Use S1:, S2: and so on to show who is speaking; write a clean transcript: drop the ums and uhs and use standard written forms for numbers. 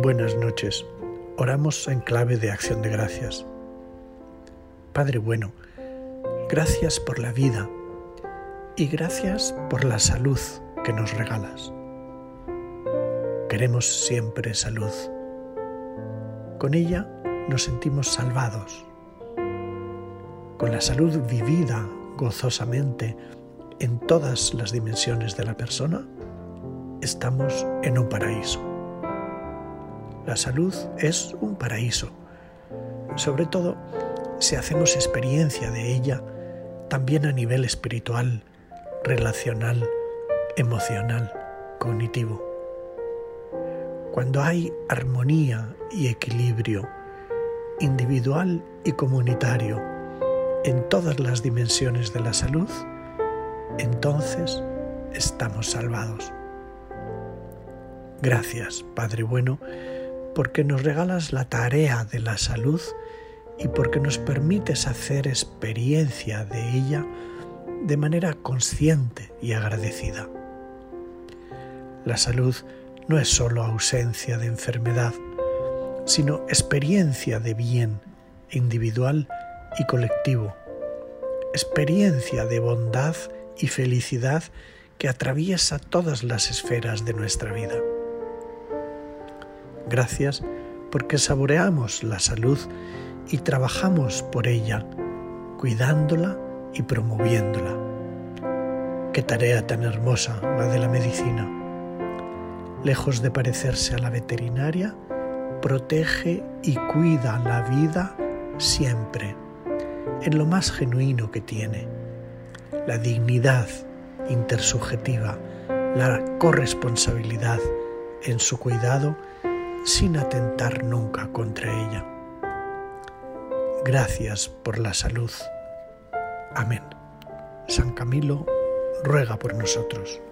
S1: Buenas noches. Oramos en clave de acción de gracias. Padre bueno, gracias por la vida y gracias por la salud que nos regalas. Queremos siempre salud. Con ella nos sentimos salvados. Con la salud vivida gozosamente en todas las dimensiones de la persona, estamos en un paraíso. La salud es un paraíso, sobre todo si hacemos experiencia de ella también a nivel espiritual, relacional, emocional, cognitivo. Cuando hay armonía y equilibrio individual y comunitario en todas las dimensiones de la salud, entonces estamos salvados. Gracias, Padre bueno, porque nos regalas la tarea de la salud y porque nos permites hacer experiencia de ella de manera consciente y agradecida. La salud no es solo ausencia de enfermedad, sino experiencia de bien individual y colectivo, experiencia de bondad y felicidad que atraviesa todas las esferas de nuestra vida. Gracias porque saboreamos la salud y trabajamos por ella, cuidándola y promoviéndola. Qué tarea tan hermosa la de la medicina. Lejos de parecerse a la veterinaria, protege y cuida la vida siempre, en lo más genuino que tiene. La dignidad intersubjetiva, la corresponsabilidad en su cuidado sin atentar nunca contra ella. Gracias por la salud. Amén. San Camilo ruega por nosotros.